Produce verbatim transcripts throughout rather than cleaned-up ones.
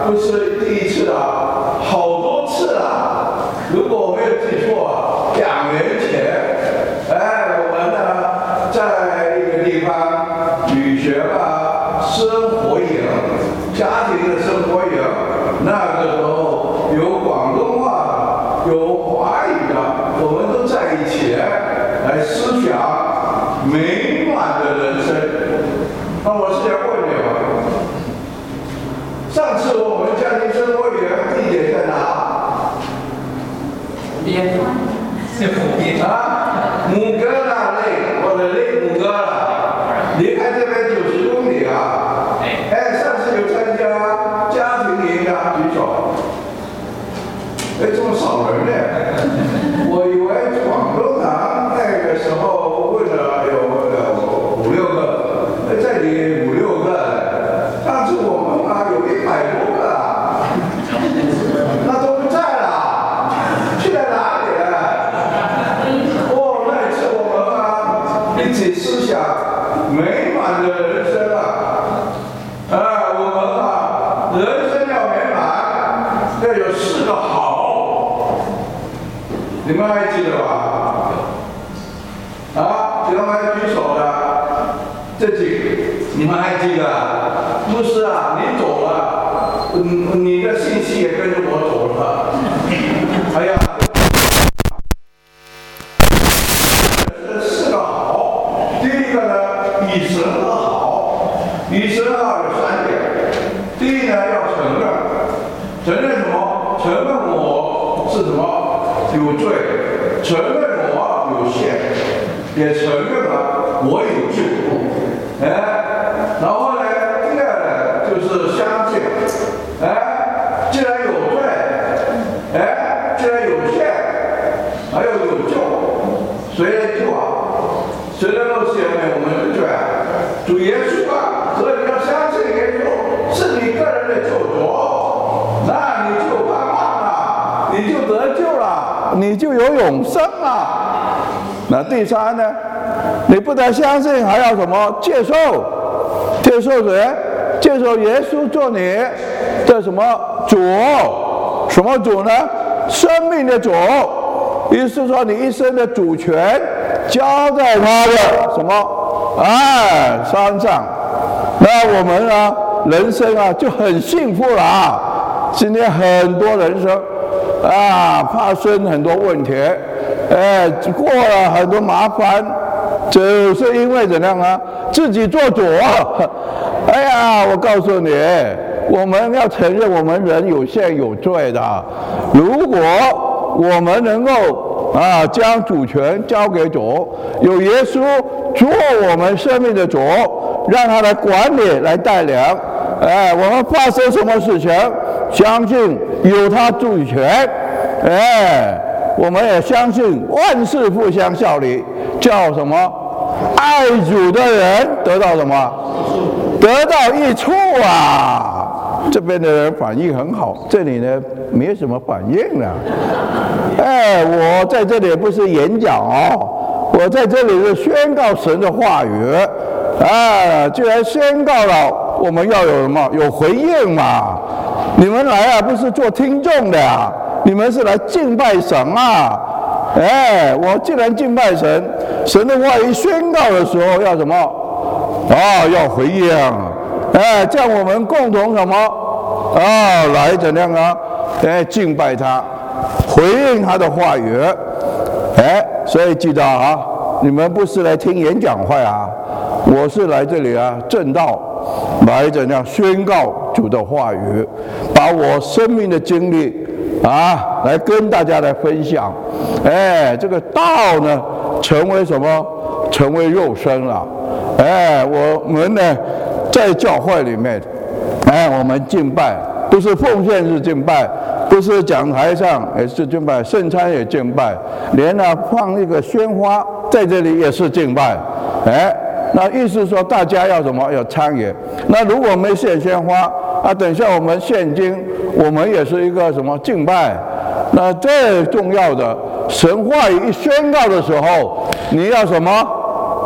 不是第一次啊，好多次了。如果我没有记错啊，两年前，哎，我们呢在一个地方旅学吧，生活营，家庭的生活营，那个时候有广东话的，有华语的，我们都在一起来思想美满的人生。那我是想问你们，上次我们家庭生活园地点在哪？ 边，是湖边啊，母哥那里，我的内母哥了，离开这边九十公里啊。哎，上次有参加家庭营的举手。哎，这么少人呢？我以为广东堂那个时候问了有有五六个，哎，这里五六个，上次我们啊有一百多个啊，那都不在了，去了哪里了？哦，那一次我们啊一起思想美满的人生啊，啊，我们啊人生要美满，要有四个好。你们还记得吧？啊，你们还举手的，这几个你们还记得？牧师啊，你走了，嗯，你的信息也跟着我走了。哎呀，这四个好，第一个呢，以神而好，以神而好有三点。第一呢，要承认，承认什么？承认我是什么？有罪，承认我有限，也承认了我有救。哎，然后呢，第二呢就是相信，哎，既然有罪，哎，既然有限，还有有救，谁来救啊？谁能够赦免我们的罪啊？主耶稣啊！所以你要相信耶稣是你个人的救主，那你就盼望了，你就得救了。你就有永生了。那第三呢？你不但相信，还要什么？接受，接受谁？接受耶稣做你的什么主？什么主呢？生命的主。意思说，你一生的主权交在他的什么？哎，身上。那我们呢？人生啊，就很幸福了啊！今天很多人生。啊，发生很多问题，哎，过了很多麻烦，只是因为怎样啊？自己做主。哎呀，我告诉你，我们要承认我们人有限有罪的。如果我们能够啊将主权交给主，有耶稣做我们生命的主，让他来管理、来带领。哎，我们发生什么事情？相信有他主权，哎，我们也相信万事互相效力，叫什么？爱主的人得到什么？得到益处啊！这边的人反应很好，这里呢没什么反应了。哎，我在这里不是演讲哦，我在这里是宣告神的话语。哎，既然宣告了，我们要有什么？有回应嘛。你们来啊，不是做听众的啊，你们是来敬拜神啊！哎，我既然敬拜神，神的话一宣告的时候要什么？啊，要回应！哎，这样我们共同什么？啊，来怎样啊？哎，敬拜他，回应他的话语。哎，所以记得啊，你们不是来听演讲会啊，我是来这里啊正道。来怎样宣告主的话语，把我生命的经历啊，来跟大家来分享。哎，这个道呢，成为什么？成为肉身了。哎，我们呢，在教会里面，哎，我们敬拜，不是奉献是敬拜，不是讲台上也是敬拜，圣餐也敬拜，连呢放一个鲜花在这里也是敬拜。哎。那意思说大家要什么？要参与。那如果没献鲜花啊，等下我们现今，我们也是一个什么敬拜？那最重要的，神话语一宣告的时候，你要什么？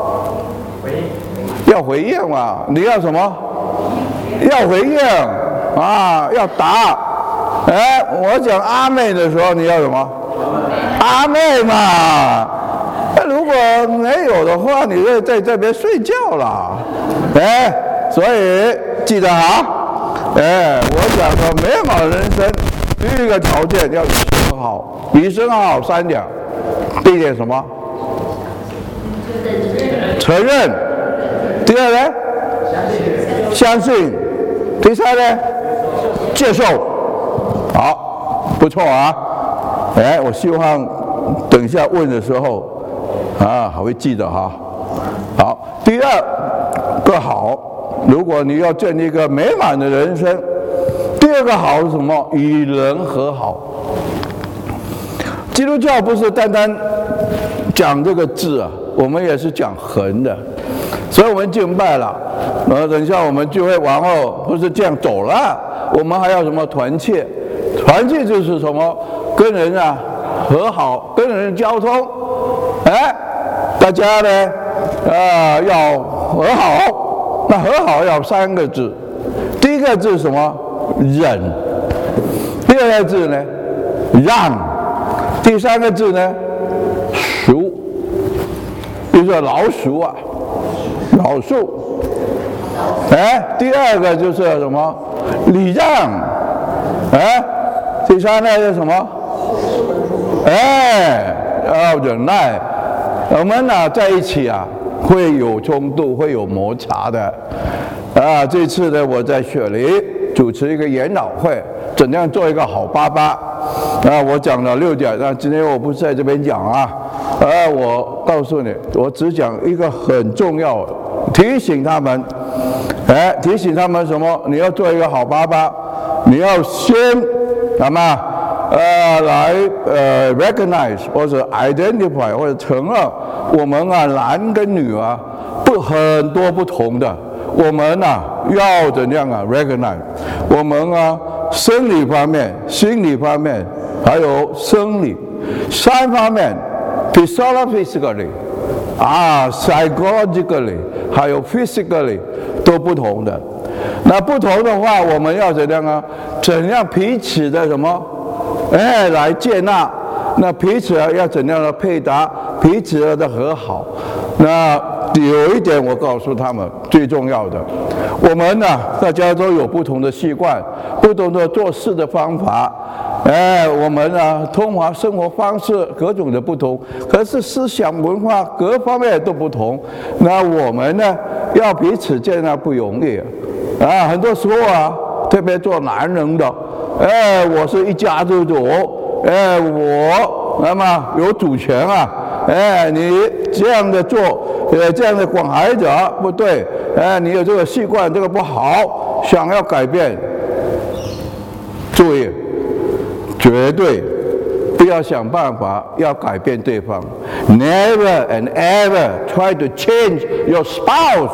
回应。要回应嘛？你要什么？要回应。 啊，要答。哎，我讲阿妹的时候，你要什么？阿妹嘛。那如果没有的话，你就在这边睡觉了。哎，所以记得好。哎，我讲说美好人生，第一个条件要以身好，以身好三点。第一点什么？承认。第二呢？相信。第三呢？接受。好，不错啊。哎，我希望等一下问的时候啊，还会记得哈。好，第二个好，如果你要建立一个美满的人生，第二个好是什么？与人和好。基督教不是单单讲这个字啊，我们也是讲恒的。所以我们敬拜了，然后等一下我们聚会完后不是这样走了，我们还要什么团契？团契就是什么？跟人啊和好，跟人交通。哎，大家呢啊要和好，那和好要三个字，第一个字什么？忍。第二个字呢？让。第三个字呢？赎。比如说老鼠啊。老树，哎，第二个就是什么？礼让，哎，第三个是什么？哎，要忍耐。我们呢在一起啊，会有冲突，会有摩擦的。啊，这次呢我在雪梨主持一个研讨会，怎样做一个好爸爸？啊，我讲了六点，那今天我不是在这边讲啊。啊，我告诉你，我只讲一个很重要的，提醒他们，哎，提醒他们什么？你要做一个好爸爸，你要先，好吗？呃，来呃 recognize 或者 identify 或者承认，我们啊男跟女啊不很多不同的，我们啊要怎样啊 recognize？ 我们啊生理方面、心理方面，还有生理三方面。Physically 啊 ，psychologically 还有 physically 都不同的。那不同的话，我们要怎样啊？怎样彼此的什么？哎，来接纳。那彼此要怎样的配搭？彼此的和好。那有一点我告诉他们最重要的，我们呢大家都有不同的习惯，不同的做事的方法。哎，我们呢，通华生活方式各种的不同，可是思想文化各方面都不同。那我们呢，要彼此见那不容易啊！很多时候啊，特别做男人的，哎，我是一家之主，哎，我那么有主权啊，哎，你这样的做，呃，这样的管孩子不对，哎，你有这个习惯，这个不好，想要改变，注意。绝对不要想办法要改变对方 ，Never and ever try to change your spouse。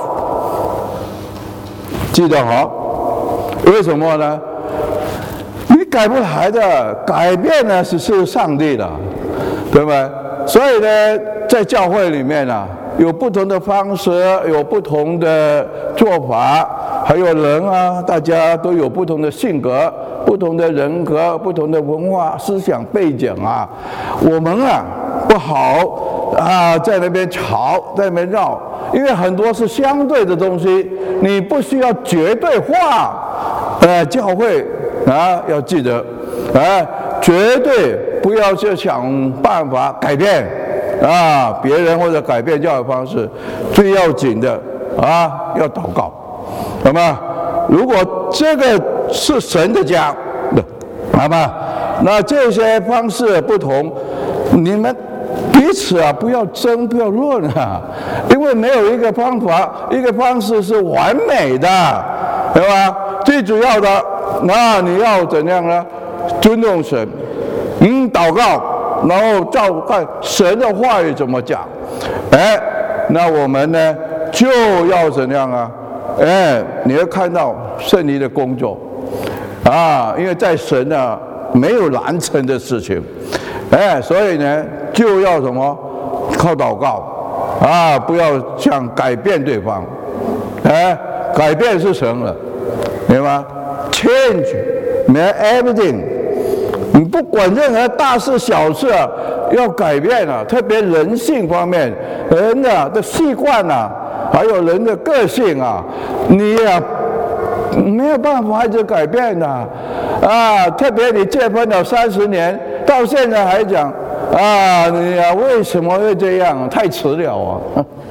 记得好，为什么呢？你改不来的，改变呢是是上帝的，对不对？所以呢，在教会里面啊，有不同的方式，有不同的做法，还有人啊，大家都有不同的性格。不同的人格、不同的文化、思想背景啊，我们啊不好啊，在那边吵，在那边绕，因为很多是相对的东西，你不需要绝对化。呃，教会啊要记得，啊，绝对不要去想办法改变啊别人或者改变教育方式，最要紧的啊要祷告，好吗？如果这个是神的家，好吧？那这些方式不同，你们彼此啊不要争，不要论啊，因为没有一个方法、一个方式是完美的，对吧？最主要的，那你要怎样呢？尊重神，嗯，祷告，然后照看神的话语怎么讲，哎，那我们呢就要怎样啊？哎，你要看到圣灵的工作啊，因为在神啊没有难成的事情，哎，所以呢就要什么靠祷告啊，不要想改变对方，哎，改变是神了，明白吗？ change mean everything。你不管任何大事小事啊，要改变啊，特别人性方面，人的的习惯啊，还有人的个性啊，你啊没有办法一直改变的啊。特别你结婚了三十年，到现在还讲啊，你啊为什么会这样？太迟了啊！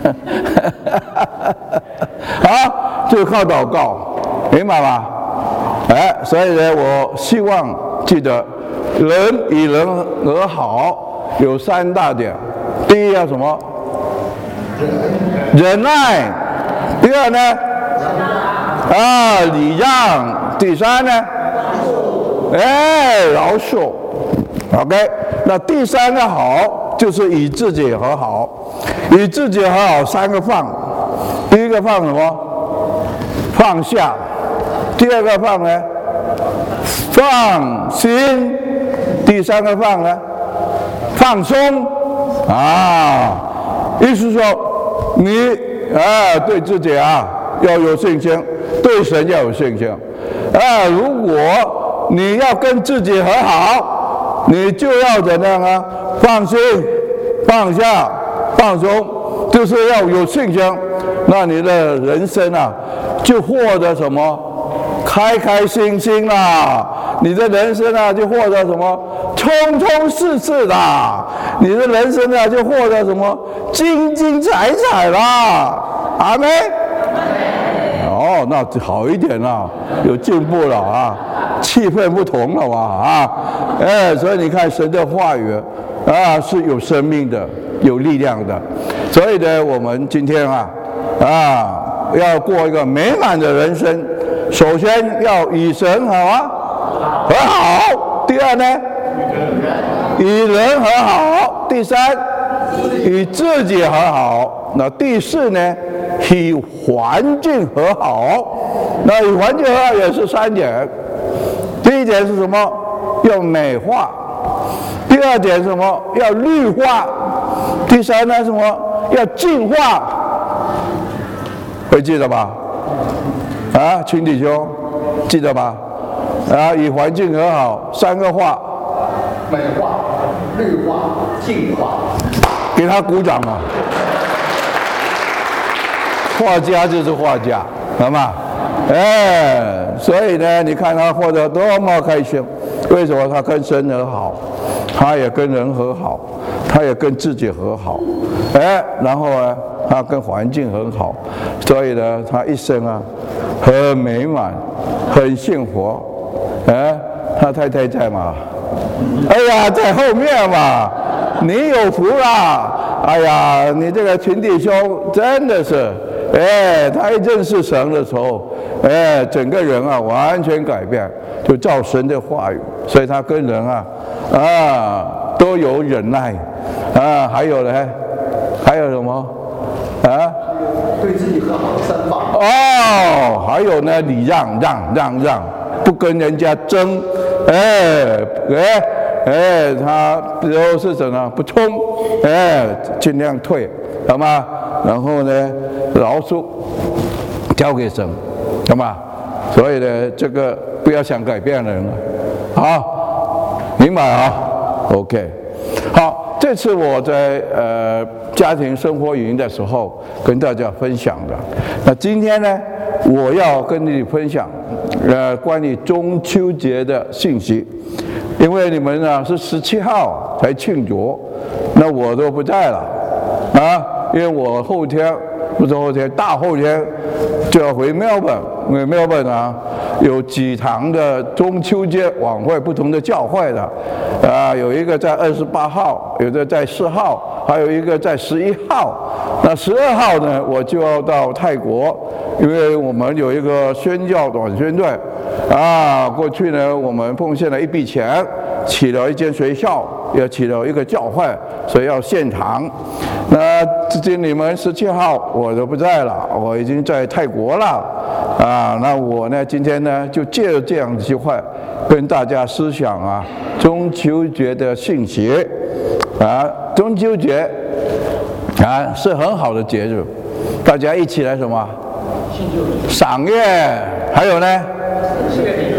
好，就靠祷告，明白吗？哎，所以呢，我希望记得。人与人和好有三大点，第一要什么？忍耐。第二呢？啊，礼让。第三呢？哎，饶恕。OK， 那第三个好就是与自己和好。与自己和好三个放，第一个放什么？放下。第二个放呢？放心。第三个放呢，放松啊，意思说你啊对自己啊要有信心，对神要有信心啊。如果你要跟自己和好，你就要怎样啊？放心、放下、放松，就是要有信心。那你的人生啊，就获得什么？开开心心啦！你的人生啊，就获得什么？充充实实啦！你的人生啊，就获得什么？精精彩彩啦！阿们。哦，那好一点啦，有进步了啊，气氛不同了嘛啊！哎，所以你看神的话语啊是有生命的，有力量的。所以呢，我们今天啊啊要过一个美满的人生，首先要与神好啊和好，第二呢？与人和好，第三，与自己和好。那第四呢？与环境和好。那与环境和好也是三点。第一点是什么？要美化。第二点是什么？要绿化。第三呢？什么？要净化。会记得吧？啊，亲弟兄，记得吧？啊，与环境和好，三个化。 美化、绿化、净化， 给他鼓掌啊！画家就是画家，好吗？哎，所以呢，你看他活得多么开心。为什么？他跟神和好，他也跟人和好，他也跟自己和好。哎，然后呢，他跟环境很好，所以呢，他一生啊，很美满，很幸福。哎，他太太在吗？哎呀，在后面嘛，你有福啦！哎呀，你这个群弟兄真的是，哎，他一认识神的时候，哎，整个人啊完全改变，就照神的话语，所以他跟人啊啊都有忍耐啊，还有呢，还有什么啊？ 对自己和好的三放。 哦，还有呢，礼让让让让，不跟人家争。哎哎哎，他比如是什么不冲，哎，尽量退，好吗？然后呢，饶恕，交给神，好吗？所以呢，这个不要想改变人了，好，明白啊 ？OK， 好，这次我在呃家庭生活营的时候跟大家分享的，那今天呢，我要跟你分享。呃，关于中秋节的信息，因为你们呢是十七号才庆祝，那我都不在了啊，因为我后天不是后天，大后天就要回墨尔本，因为墨尔本啊有几堂的中秋节晚会，不同的教会的，啊，有一个在二十八号，有的在四号，还有一个在十一号。那十二号呢，我就要到泰国。因为我们有一个宣教短宣队，啊，过去呢，我们奉献了一笔钱，起了一间学校，也起了一个教会，所以要献堂。那至今你们十七号我都不在了，我已经在泰国了，啊，那我呢，今天呢，就借着这样的机会，跟大家思想啊，中秋节的信息，啊，中秋节，啊，是很好的节日，大家一起来什么？赏月，还有呢，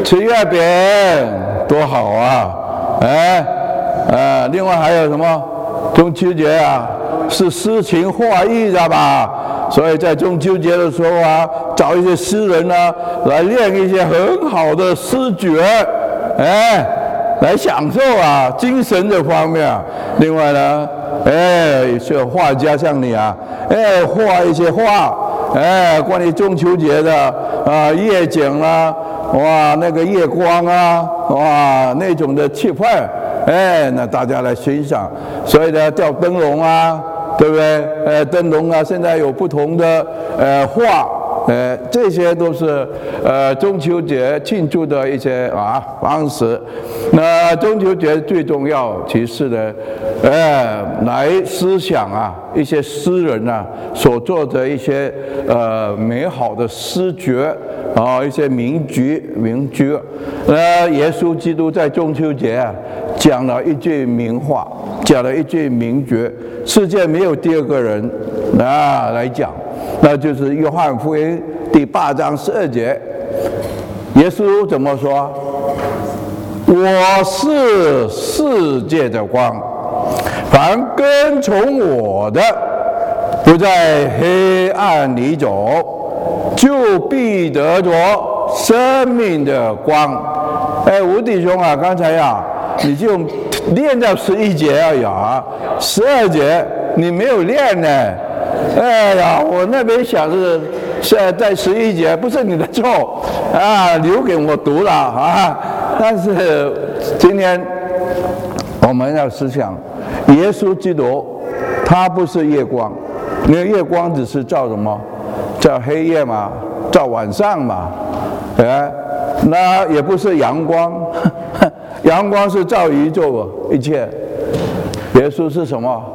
吃月饼多好啊！哎，呃，另外还有什么？中秋节啊，是诗情画意的吧？所以在中秋节的时候啊，找一些诗人啊来练一些很好的诗诀，哎，来享受啊精神这方面啊。另外呢，哎，是画家像你啊，哎，画一些画，哎，关于中秋节的啊夜景啦、啊，哇，那个夜光啊，哇，那种的气氛，哎，那大家来欣赏。所以呢，吊灯笼啊。对不对？呃，灯笼啊，现在有不同的呃画，呃，这些都是呃中秋节庆祝的一些啊方式。那中秋节最重要，其次呢，呃，来思想啊一些诗人啊所做的一些呃美好的诗诀啊，一些名句名句。呃，耶稣基督在中秋节啊讲了一句名话，讲了一句名诀。世界没有第二个人啊来讲，那就是约翰福音第八章十二节，耶稣怎么说？我是世界的光，凡跟从我的，不在黑暗里走，就必得着生命的光。哎，吴弟兄啊，刚才呀、啊，你就练到十一节而已啊，十二节你没有练呢。哎呀，我那边想是是在十一节，不是你的错啊，留给我读了啊。但是今天我们要思想，耶稣基督他不是夜光，因为夜光只是照什么？照黑夜嘛，照晚上嘛，哎，那也不是阳光。阳光是照宇宙一切，耶稣是什么？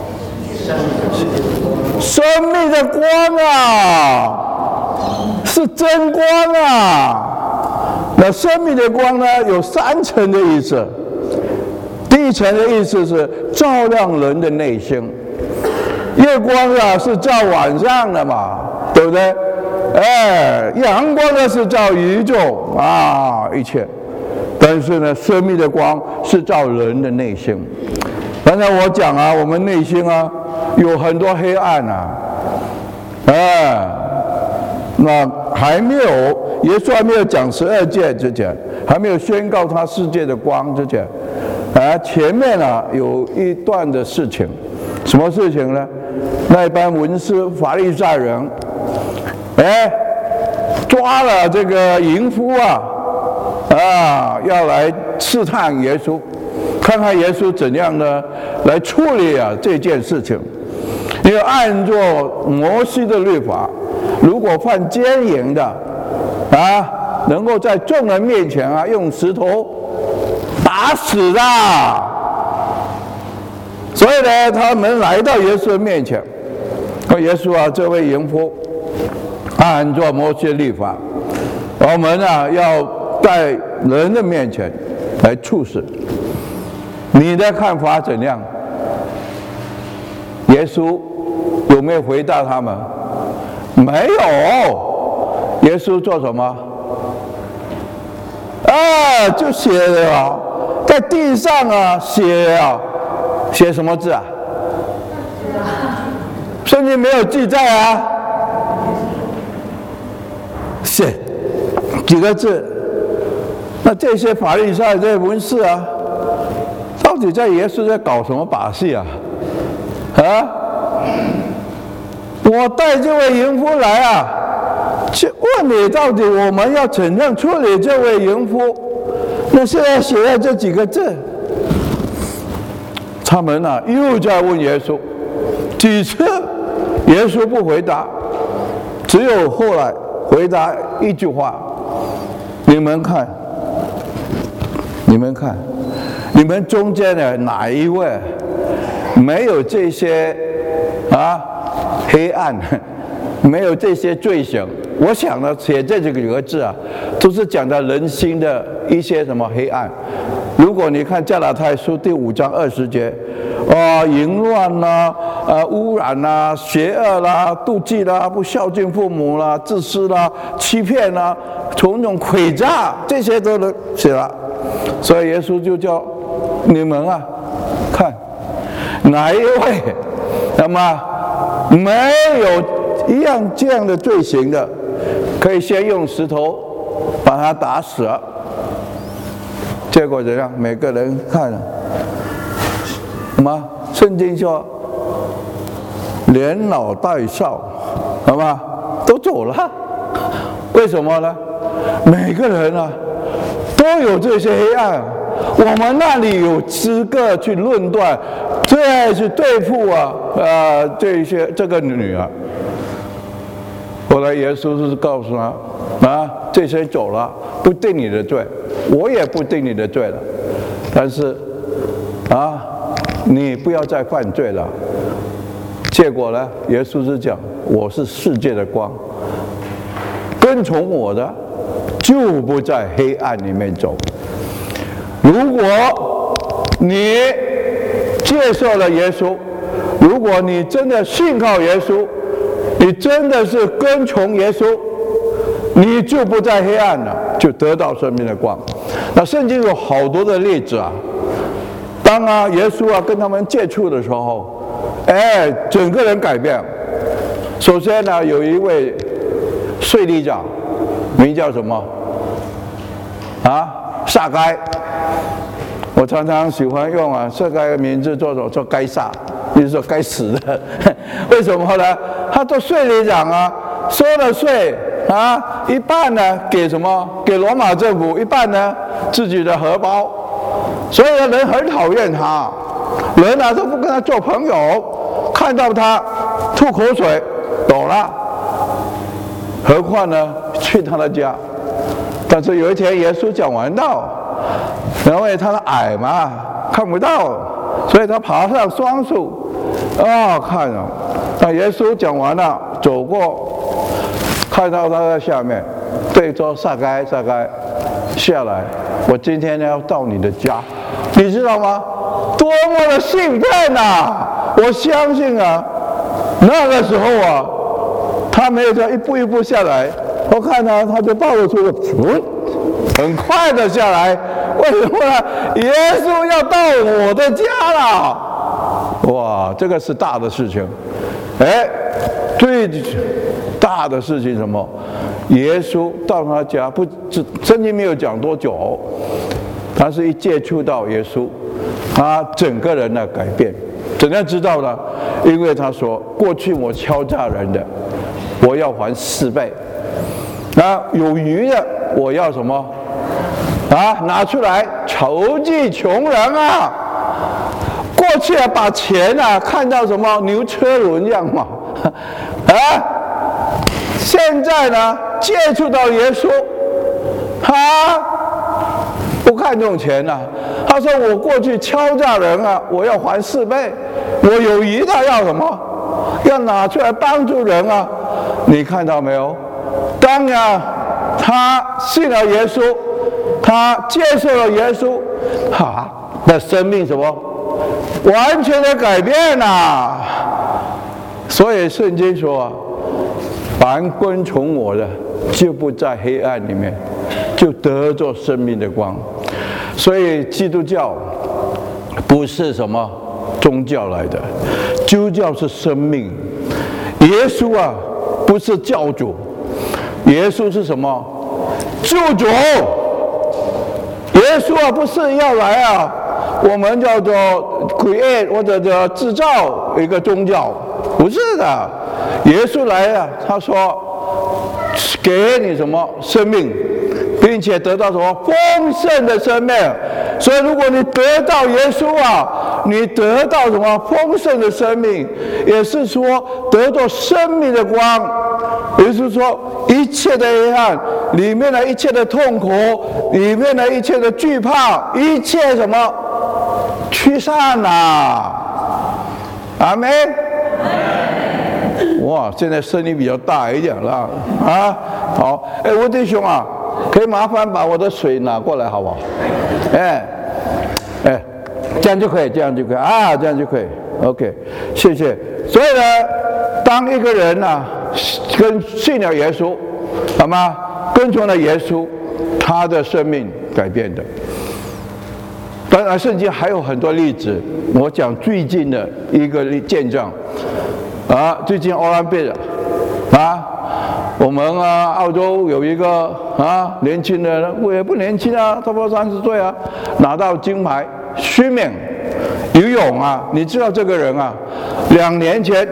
生命的光啊，是真光啊。那生命的光呢，有三层的意思。第一层的意思是照亮人的内心，月光啊是照晚上的嘛，对不对？哎，阳光呢是照宇宙啊，一切。但是呢，生命的光是照人的内心。刚才我讲啊，我们内心啊有很多黑暗啊，哎，那还没有耶稣还没有讲十二诫之前，还没有宣告他世界的光之前，啊，前面啊有一段的事情，什么事情呢？那一班文士法利赛人，哎，抓了这个淫妇啊。啊，要来试探耶稣，看看耶稣怎样呢来处理啊这件事情。因为按照摩西的律法，如果犯奸淫的啊，能够在众人面前啊用石头打死的。所以呢，他们来到耶稣的面前，说：“耶稣啊，这位淫妇，按照摩西的律法，我们啊要。”在人的面前来处死，你的看法怎样？耶稣有没有回答他们？没有。耶稣做什么？啊，就写了在地上啊，写啊，写什么字啊？圣经没有记载啊，写几个字？那这些法利赛这些文士啊，到底在耶稣在搞什么把戏啊？啊！我带这位淫妇来啊，去问你到底我们要怎样处理这位淫妇？那现在写了这几个字，他们啊又在问耶稣几次，耶稣不回答，只有后来回答一句话：你们看。你们看，你们中间的哪一位没有这些啊黑暗，没有这些罪行？我想呢，写这几个字啊，都是讲到人心的一些什么黑暗。如果你看加拉太书第五章二十节，啊，淫乱啦，呃，污染啦，邪恶啦，妒忌啦，不孝敬父母啦，自私啦，欺骗啦， 种种诡诈，这些都能写了。所以耶稣就叫你们啊，看哪一位，那么没有一样这样的罪行的，可以先用石头把他打死了。结果怎样？每个人看了，什么？圣经说，连老带少，好吗？都走了。为什么呢？每个人啊，都有这些黑暗。我们那里有资格去论断，再去对付啊，呃，这些这个女儿。后来耶稣是告诉他啊，这些走了，不定你的罪，我也不定你的罪了。但是啊，你不要再犯罪了。结果呢，耶稣是讲，我是世界的光，跟从我的就不在黑暗里面走。如果你接受了耶稣，如果你真的信靠耶稣，你真的是跟从耶稣，你就不在黑暗了，就得到生命的光。那圣经有好多的例子啊，当啊耶稣啊跟他们接触的时候，哎，整个人改变。首先呢，有一位税吏长，名叫什么？啊，撒该。我常常喜欢用啊撒该的名字做什么？做该撒，就是说该死的。为什么呢？他做税吏长啊，收了税啊，一半呢给什么？给罗马政府，一半呢自己的荷包。所以人很讨厌他，人啊都不跟他做朋友，看到他吐口水走了，何况呢去他的家。但是有一天耶稣讲完道，因为他的矮嘛看不到，所以他爬上双树，啊看了，那耶稣讲完了走过，看到他在下面，对说撒该撒该下来，我今天呢要到你的家，你知道吗？多么的兴奋啊！我相信啊，那个时候啊，他没有这样一步一步下来，我看他他就抱着出了，嗯，很快的下来。为什么呢？耶稣要到我的家了！哇，这个是大的事情。哎，最大的事情什么？耶稣到他家，不，圣经没有讲多久，他是一接触到耶稣，他整个人的改变。怎样知道呢？因为他说，过去我敲诈人的，我要还四倍；那有余的，我要什么？啊，拿出来筹济穷人啊！过去啊，把钱啊看到什么牛车轮一样嘛，啊！现在呢，接触到耶稣，他不看重钱啊。他说：“我过去敲诈人啊，我要还四倍；我有余的要什么？要拿出来帮助人啊！你看到没有？当然，他信了耶稣。”他接受了耶稣，哈，那生命什么完全的改变啊！所以圣经说啊，凡跟从我的，就不在黑暗里面，就得着生命的光。所以基督教不是什么宗教来的，基督教是生命。耶稣啊，不是教主，耶稣是什么？救主。耶稣啊，不是要来啊，我们叫做 create 或者叫制造一个宗教，不是的。耶稣来啊，他说给你什么生命，并且得到什么丰盛的生命。所以，如果你得到耶稣啊，你得到什么丰盛的生命，也是说得到生命的光，也就是说一切的黑暗里面的一切的痛苦，里面的一切的惧怕，一切什么驱散啊！阿们。哇，现在声音比较大一点了啊！好，哎，吴弟兄啊，可以麻烦把我的水拿过来好不好？哎，哎，这样就可以，这样就可以啊，这样就可以。OK， 谢谢。所以呢，当一个人呢、啊、跟信了耶稣，好吗？ 跟从了耶稣，他的生命改变的。当然，圣经还有很多例子。我讲最近的一个见证啊，最近奥运比的啊，我们啊澳洲有一个啊年轻人，我也不年轻啊，差不多三十岁啊，拿到金牌，swimming游泳啊，你知道这个人啊，两年前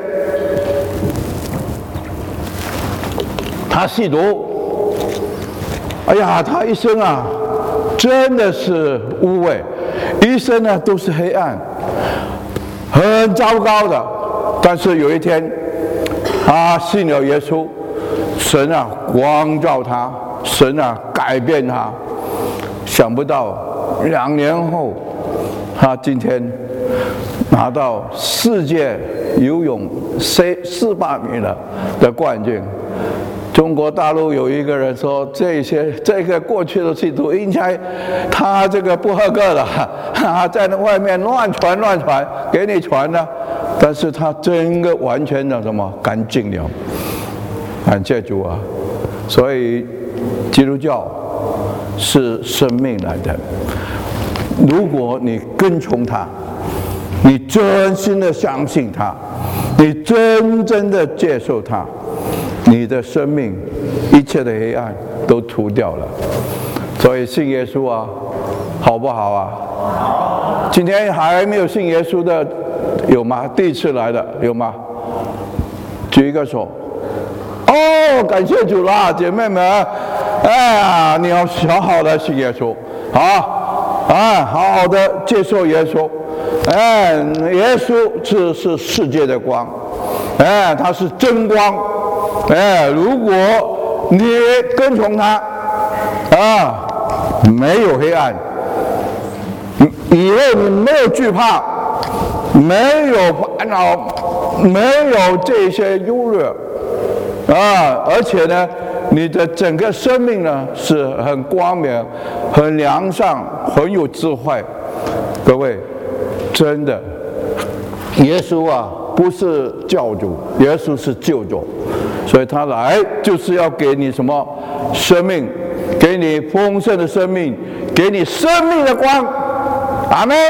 他吸毒，哎呀，他一生啊真的是污秽。一生呢都是黑暗，很糟糕的。但是有一天，他信了耶稣，神啊光照他，神啊改变他。想不到两年后，他今天拿到世界游泳四四百米的的冠军。中国大陆有一个人说，这些这个过去的信徒应该他这个不合格的，他在那外面乱传乱传，给你传的，但是他真的完全的什么干净了，感谢主啊！所以基督教是生命来的，如果你跟从他，你真心的相信他，你真正的接受他，你的生命一切的黑暗都除掉了。所以信耶稣啊，好不好啊？好。今天还没有信耶稣的有吗？第一次来的有吗？举一个手。哦，感谢主啦，姐妹们！哎呀，你要好好的信耶稣，好啊，好好的接受耶稣。哎，耶稣是是世界的光，哎，他是真光。哎，如果你跟从他，啊，没有黑暗，以后你没有惧怕，没有烦恼，没有这些忧虑，啊，而且呢，你的整个生命呢是很光明、很良善、很有智慧。各位，真的，耶稣啊，不是教主，耶稣是救主。所以他来就是要给你什么生命，给你丰盛的生命，给你生命的光。阿们。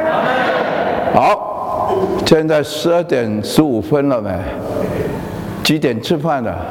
好，现在十二点十五分了没？几点吃饭的？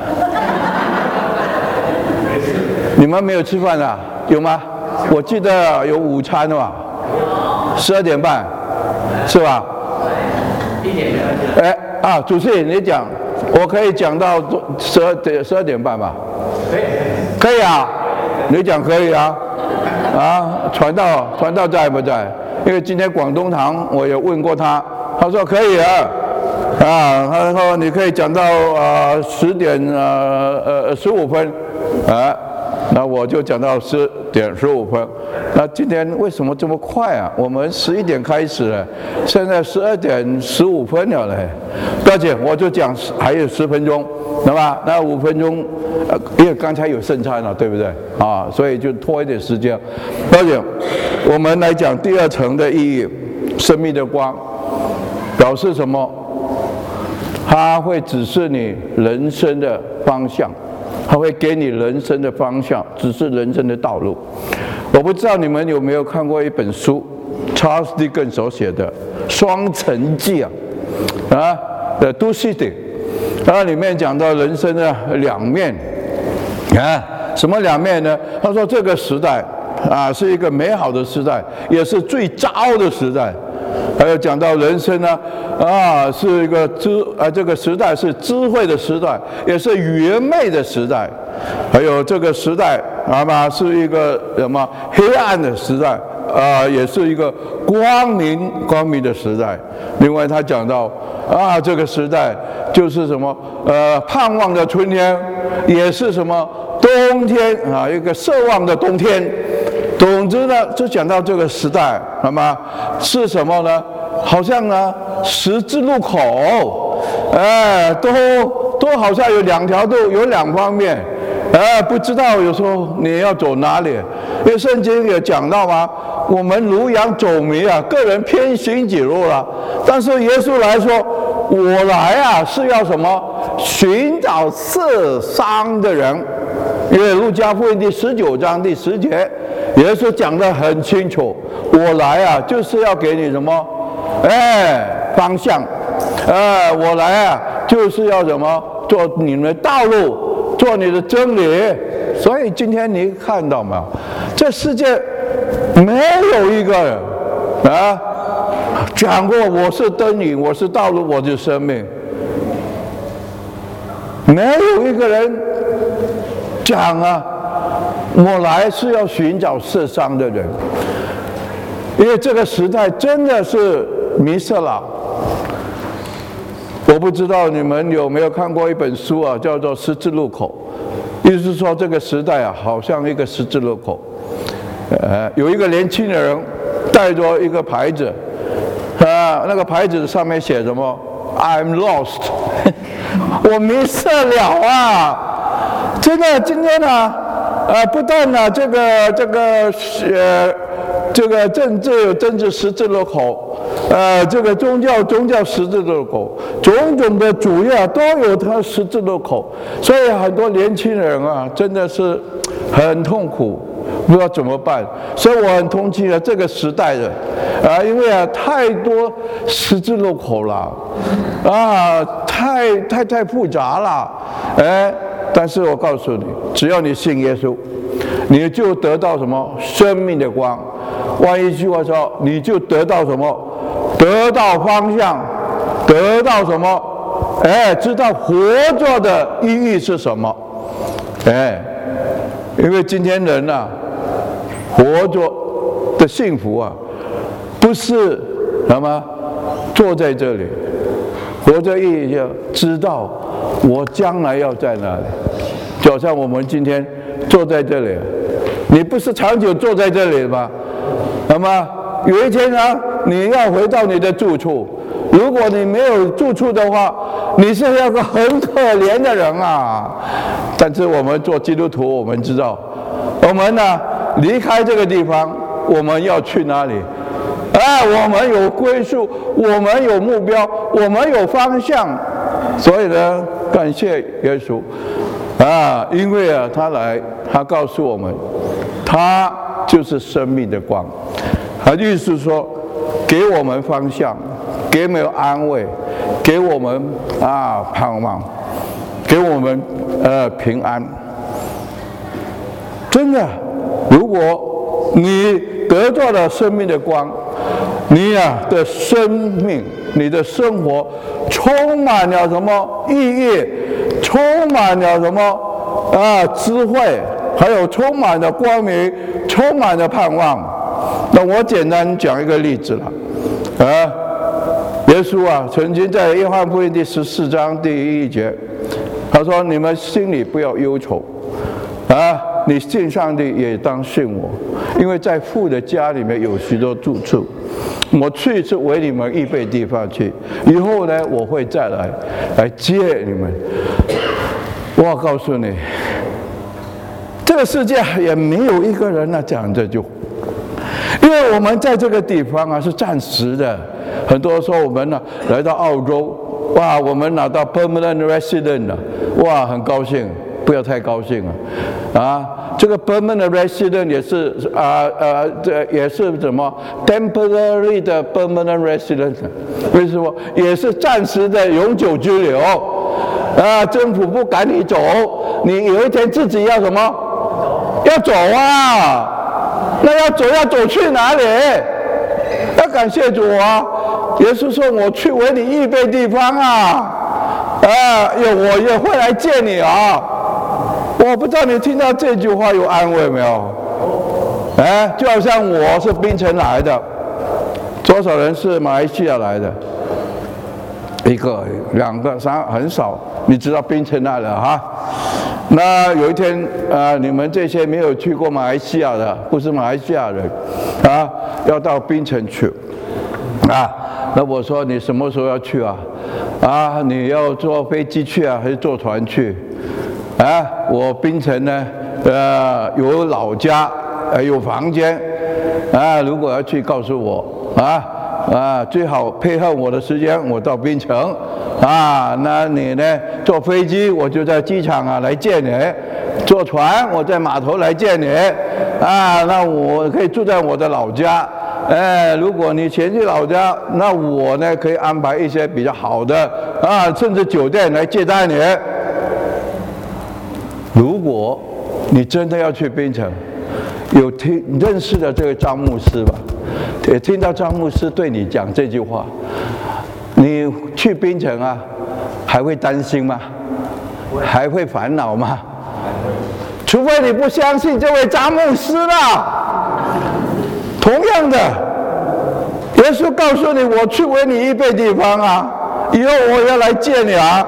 你们没有吃饭的有吗？我记得有午餐的吧？十二点半，是吧？一点半。哎啊，主席你讲。我可以讲到十二点十二点半吧？可以，可以啊。你讲可以啊？啊，传道传道在不在？因为今天广东堂我也问过他，他说可以啊。啊，他说你可以讲到呃十点呃呃十五分，啊，那我就讲到十点十五分。那今天为什么这么快啊？我们十一点开始了，现在十二点十五分了嘞。不要紧，我就讲还有十分钟，对吧？那五分钟，呃，因为刚才有圣餐了，对不对？啊，所以就拖一点时间。不要紧，我们来讲第二层的意义，生命的光，表示什么？它会指示你人生的方向。它会给你人生的方向，指示人生的道路。我不知道你们有没有看过一本书，查尔斯·狄更所写的《双城记》啊，啊的《都市点》，它里面讲到人生的两面，啊，什么两面呢？他说这个时代啊是一个美好的时代，也是最糟的时代。还有讲到人生呢，啊，是一个智啊，这个时代是智慧的时代，也是愚昧的时代。还有这个时代啊嘛，是一个什么黑暗的时代啊，也是一个光明光明的时代。另外他讲到啊，这个时代就是什么呃，盼望的春天，也是什么冬天啊，一个奢望的冬天。总之呢，就讲到这个时代，那么是什么呢？好像呢，十字路口，哎，都都好像有两条路，有两方面，哎，不知道有时候你要走哪里。因为圣经也讲到嘛，我们如羊走迷啊，个人偏行己路了。但是耶稣来说，我来啊是要什么？寻找受伤的人。 因为路加福音第十九章第十节，耶稣讲得很清楚，我来啊，就是要给你什么？哎，方向。哎，我来啊，就是要什么？做你们的道路，做你的真理。所以今天你看到没有？这世界没有一个人啊讲过我是灯影，我是道路，我是生命。没有一个人讲啊，我来是要寻找世上的人，因为这个时代真的是迷失了。我不知道你们有没有看过一本书啊，叫做《十字路口》，意思是说这个时代啊，好像一个十字路口。呃，有一个年轻的人带着一个牌子，啊，那个牌子上面写什么 ？I'm lost， 我迷失了啊！真的，今天呢、啊，呃，不但呢、啊，这个这个呃，这个政治有政治十字路口。呃，这个宗教宗教十字路口，种种的主义啊都有它十字路口，所以很多年轻人啊真的是很痛苦，不知道怎么办。所以我很同情啊这个时代的啊，因为啊太多十字路口了，啊，太太太复杂了，哎，但是我告诉你，只要你信耶稣，你就得到什么生命的光。换一句话说，你就得到什么？得到方向，得到什么？哎，知道活着的意义是什么？哎，因为今天人啊，活着的幸福啊，不是什么坐在这里，活着意义就知道我将来要在哪里。就好像我们今天坐在这里，你不是长久坐在这里吗？那么有一天呢，你要回到你的住处。如果你没有住处的话，你是一个很可怜的人啊。但是我们做基督徒，我们知道，我们呢离开这个地方，我们要去哪里？哎，我们有归宿，我们有目标，我们有方向。所以呢，感谢耶稣啊，因为啊，他来，他告诉我们，他就是生命的光。他意思说，给我们方向，给我们安慰，给我们啊盼望，给我们呃平安。真的，如果你得到了生命的光，你呀、啊、的生命，你的生活充满了什么意义？充满了什么啊智慧？还有充满了光明，充满了盼望。那我简单讲一个例子了，啊，耶稣啊，曾经在约翰福音第十四章第一节，他说：“你们心里不要忧愁，啊，你信上帝也当信我，因为在父的家里面有许多住处，我去是为你们预备地方去，以后呢，我会再来来接你们。”我告诉你，这个世界也没有一个人呢讲这句话。因为我们在这个地方啊是暂时的，很多时候我们呢来到澳洲，哇，我们拿到 permanent resident 了，哇，很高兴，不要太高兴啊，啊，这个 permanent resident 也是啊呃这也是什么 temporary 的 permanent resident， 为什么？也是暂时的永久居留，啊，政府不赶你走，你有一天自己要什么？要走啊！那要走要走去哪里？要感谢主啊！耶稣说：“我去为你预备地方啊！啊，我也会来见你啊！”我不知道你听到这句话有安慰没有？哎，就好像我是槟城来的，多少人是马来西亚来的？一个、两个、三，很少。你知道槟城来了哈？那有一天啊、呃，你们这些没有去过马来西亚的，不是马来西亚人，啊，要到槟城去，啊，那我说你什么时候要去啊？啊，你要坐飞机去啊，还是坐船去？啊，我槟城呢，呃，有老家，呃，有房间，啊，如果要去告诉我，啊， 啊，最好配合我的时间，我到槟城啊，那你呢坐飞机我就在机场啊来见你，坐船我在码头来见你啊，那我可以住在我的老家。哎，如果你前去老家，那我呢可以安排一些比较好的啊，甚至酒店来接待你。如果你真的要去槟城，有听认识的这个张牧师吧，也听到张牧师对你讲这句话，你去槟城啊，还会担心吗？还会烦恼吗？除非你不相信这位张牧师啦。同样的，耶稣告诉你，我去为你预备地方啊，以后我要来见你啊。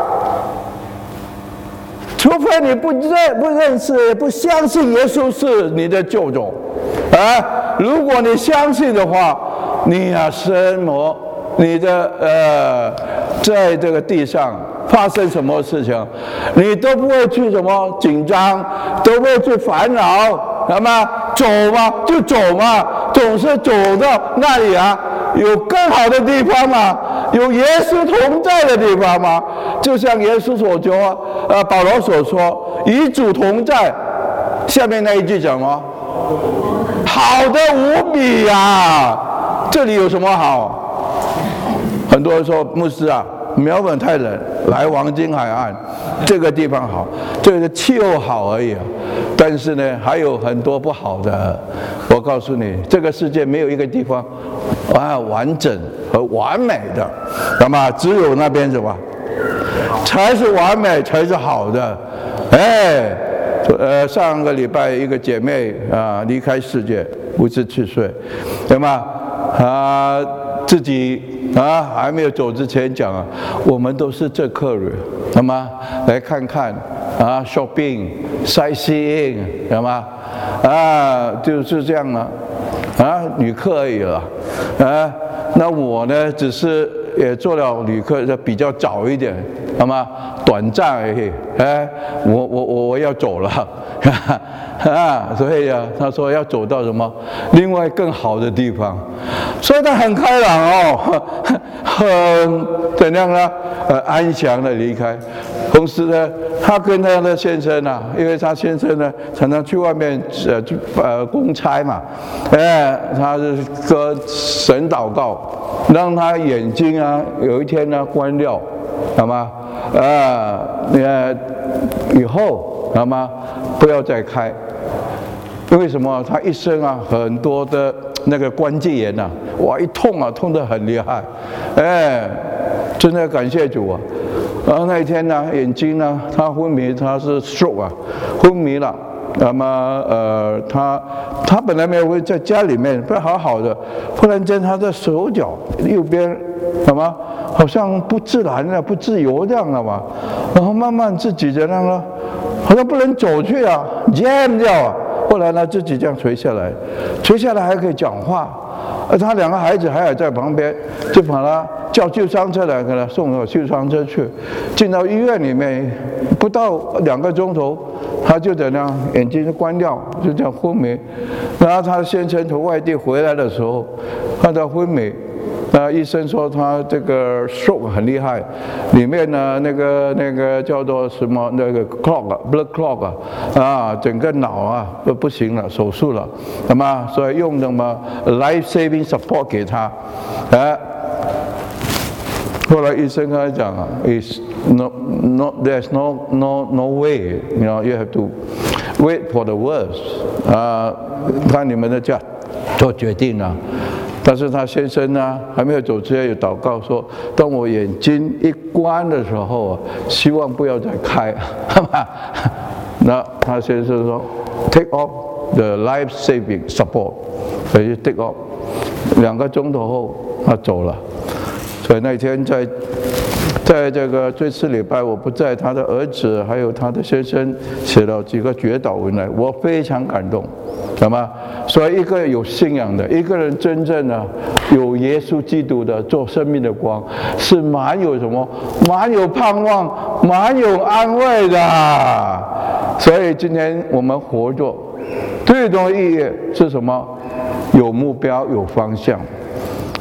除非你不认不认识，也不相信耶稣是你的救主，啊，如果你相信的话，你啊生活，你的呃，在这个地上发生什么事情，你都不会去什么紧张，都不会去烦恼，那么走嘛就走嘛，总是走到那里啊，有更好的地方嘛，有耶稣同在的地方嘛。就像耶稣所说，呃，保罗所说，与主同在。下面那一句讲什么？好的无比啊！这里有什么好？很多人说，牧师啊，苗本太冷，来黄金海岸，这个地方好，这个气候好而已啊。但是呢，还有很多不好的。我告诉你，这个世界没有一个地方啊完整和完美的，那么只有那边什么才是完美，才是好的。哎，呃，上个礼拜一个姐妹啊离开世界，五十七岁，对吗？啊，自己啊还没有走之前讲啊，我们都是这客人，那么来看看啊 ，shopping、sightseeing， 知道吗？啊，就是这样了，啊，旅客而已了，啊，那我呢，只是也做了旅客，就比较早一点，好吗？短暂而已，哎，我我我我要走了，啊，所以啊，他说要走到什么另外更好的地方，所以他很开朗哦，很怎样呢？呃，安详的离开。同时呢，他跟他的先生啊，因为他先生呢常常去外面呃呃公差嘛，哎，他是跟神祷告，让他眼睛啊有一天呢关掉，好吗？啊，呃，以后好吗？不要再开。为什么？他一生啊很多的那个关节炎呐、啊，哇，一痛啊，痛得很厉害，哎，真的感谢主啊！然后那一天呢，眼睛呢，他昏迷，他是 stroke 啊，昏迷了。那么呃，他他本来没有在家里面，不好好的，忽然间他的手脚右边，什么好像不自然了，不自由这样了嘛，然后慢慢自己这样了，好像不能走去啊 ，jam 掉啊。后来呢，自己这样垂下来，垂下来还可以讲话。而他两个孩子还在旁边，就把他叫救伤车来，给他送到救伤车去。进到医院里面，不到两个钟头，他就怎样，眼睛就关掉，就这样昏迷。然后他先生从外地回来的时候，他的昏迷。那医生说他这个 stroke 很厉害，里面呢那个那个叫做什么那个 clog blood clog 啊，啊整个脑啊都不行了，手术了，那么所以用什么 life saving support 给他，啊，后来医生跟他讲啊 ，is no no there's no no no way，you know you have to wait for the worst， 啊，看你们的家做决定啊。但是他先生呢，还没有走之前有祷告说，当我眼睛一关的时候啊，希望不要再开，那他先生说 ，take off the life saving support， 所以 take off， 两个钟头后他走了，所以那天在在这个最次礼拜我不在，他的儿子还有他的先生写了几个决祷文来，我非常感动。懂吗？所以一个有信仰的，一个人真正的有耶稣基督的做生命的光，是蛮有什么，蛮有盼望，蛮有安慰的。所以今天我们活着最重要的意义是什么？有目标，有方向。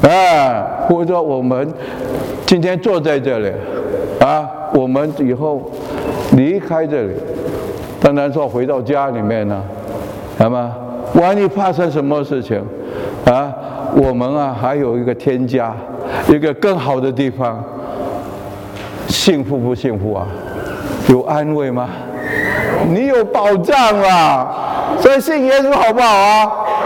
啊，或者我们今天坐在这里，啊，我们以后离开这里，当然说回到家里面呢，好吗？万一发生什么事情，啊，我们啊还有一个天家，一个更好的地方，幸福不幸福啊？有安慰吗？你有保障啊！所以信耶稣好不好啊？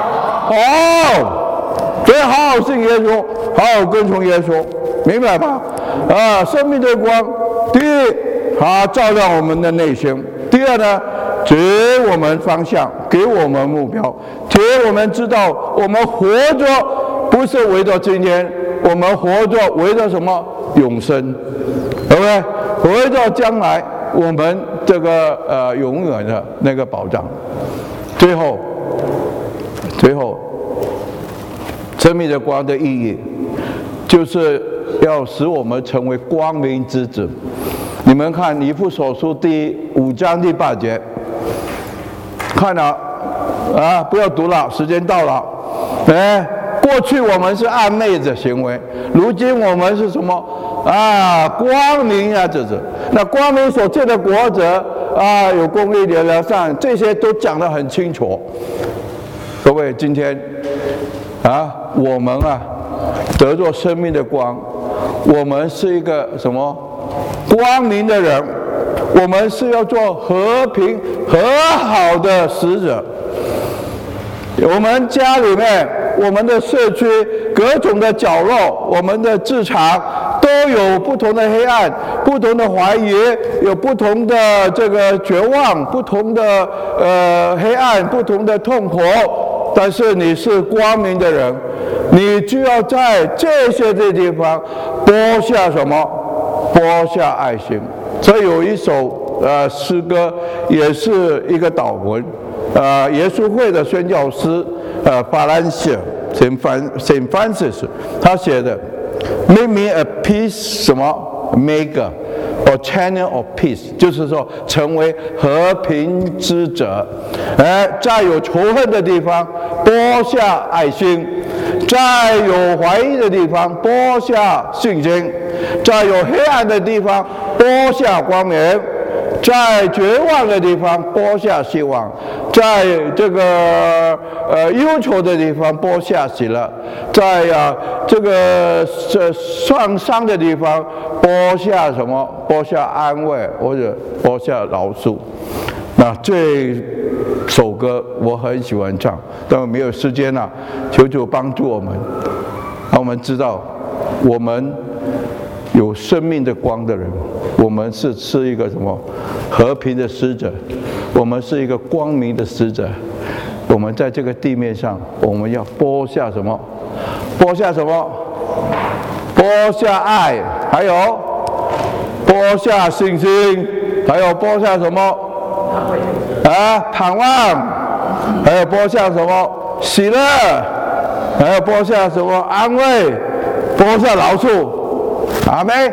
好，所以好好信耶稣，好好跟从耶稣，明白吧？啊，生命的光，第一，它照亮我们的内心；第二呢，指我们方向，给我们目标，给我们知道我们活着不是围着今天，我们活着围着什么？永生，对不对？围着将来我们这个呃永远的那个保障。最后，最后，生命的光的意义，就是要使我们成为光明之子。你们看以弗所书第五章第八节，看了啊，不要读了，时间到了。哎，过去我们是暗昧的行为，如今我们是什么啊？光明啊，这是那光明所见的国者啊，有公义、良善，这些都讲得很清楚。各位，今天啊，我们啊得着生命的光，我们是一个什么光明的人？我们是要做和平和好的使者。我们家里面，我们的社区各种的角落，我们的职场都有不同的黑暗，不同的怀疑，有不同的这个绝望，不同的呃黑暗，不同的痛苦。但是你是光明的人，你就要在这些的地方播下什么？播下爱心。所以有一首呃诗歌，也是一个祷文，呃，耶稣会的宣教师呃法兰西 Saint Francis 他写的 ，Make me a peace 什么 maker or channel of peace， 就是说成为和平之者。哎，在有仇恨的地方播下爱心，在有怀疑的地方播下信心，在有黑暗的地方播下光明，在绝望的地方播下希望，在这个呃忧愁的地方播下喜乐，在啊这个呃创伤的地方播下什么？播下安慰，或者播下饶恕。那这首歌我很喜欢唱，但我没有时间了、啊，求主帮助我们，让我们知道我们有生命的光的人，我们是是一个什么和平的使者，我们是一个光明的使者。我们在这个地面上，我们要播下什么？播下什么？播下爱，还有播下信心，还有播下什么？啊，盼望，还有播下什么？喜乐，还有播下什么？安慰，播下饶恕。阿们。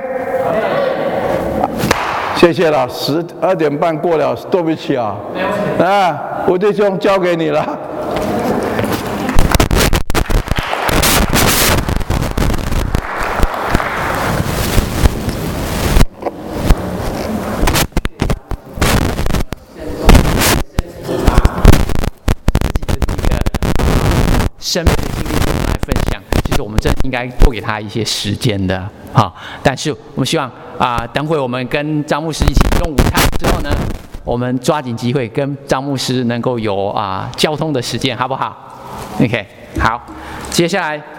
谢谢了，十二点半过了，对不起啊。啊，吴弟兄交给你了。 生命的经历来分享，其实我们真的应该多给他一些时间的啊。但是我们希望啊，等会我们跟张牧师一起用午餐之后呢，我们抓紧机会跟张牧师能够有啊交通的时间，好不好 ？OK， 好，接下来。